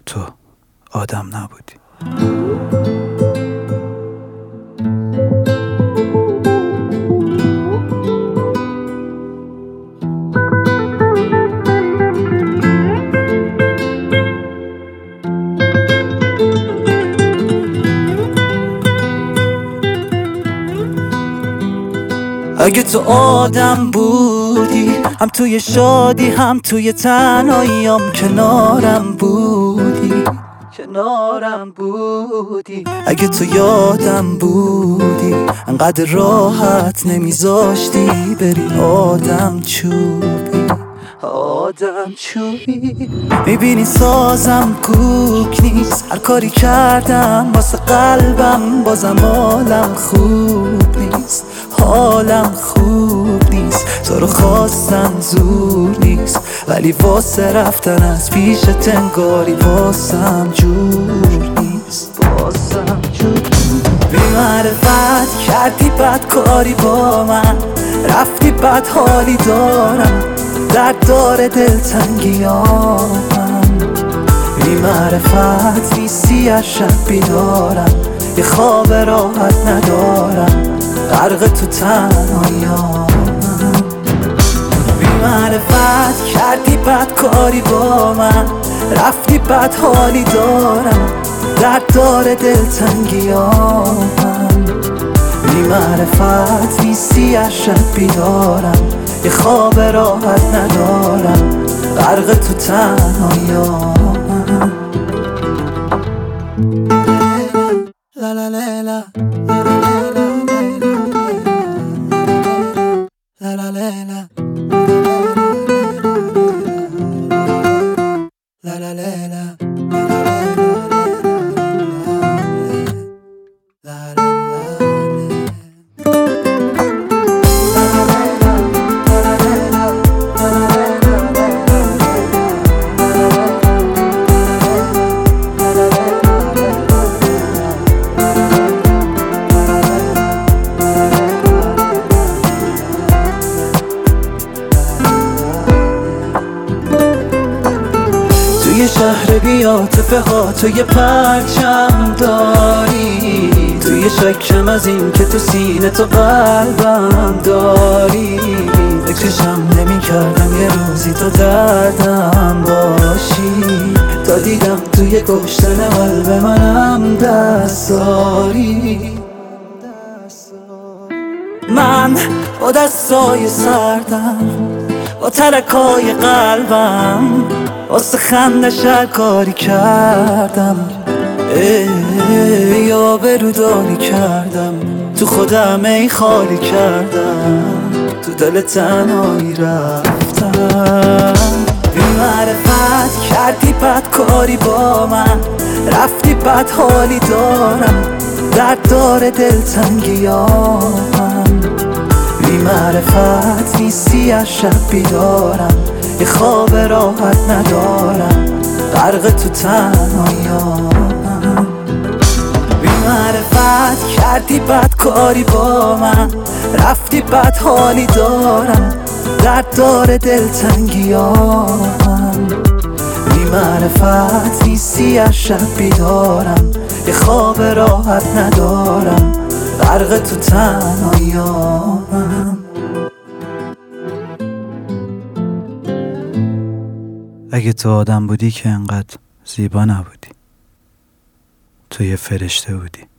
تو آدم نبودی. اگه تو آدم بودی، هم توی شادی هم توی تنهاییام کنارم بودی. اگه تو یادم بودی، انقدر راحت نمیذاشتی بری آدم چوبی. میبینی سازم کوک نیست، هر کاری کردم واسه قلبم بازم حالم خوب نیست. تو رو خواستن زور نیست، ولی واسه رفتن از پیش تنگاری واسم جور نیست. بی معرفت کردی بدکاری با من، رفتی بد حالی دارم، درد داره دلتنگیامم. بی معرفت نیستی از شب بیدارم، یه خواب راحت ندارم، غرق تو تنهاییام. بی معرفت کردی بدکاری با من، رفتی بد حالی دارم، درد داره دلتنگیامم. بی معرفت نیستی از شب بیدارم، یه خواب راحت ندارم، غرق تو تنهاییام. لا لا لا لا لا لا لا لا لا لا. توی شهر بی‌عاطفه ها تو یه پرچم داری، توی شکم از این که تو سینه تو قلبم داری. فکرشم نمی کردم یه روزی تو دردم باشی، تا دیدم توی کشتن قلب منم دست داری. من با دستای سردم، با ترکای قلبم، واسه خندش هر کاری کردم، یا بروداری کردم، تو خودم ای خالی کردم، تو دل تنهایی رفتم. بی معرفت کردی بدکاری با من، رفتی بد حالی دارم، درد داره دلتنگیامم. بی معرفت نیستی از شب بیدارم، یه خواب راحت ندارم، غرق تو تنهاییام. بی معرفت کردی بدکاری با من، رفتی بد حالی دارم، درد داره دلتنگیامم. بی معرفت نیستی از شب بیدارم، یه خواب راحت ندارم، غرق تو تنهاییام. اگه تو آدم بودی که انقدر زیبا نبودی، تو یه فرشته بودی.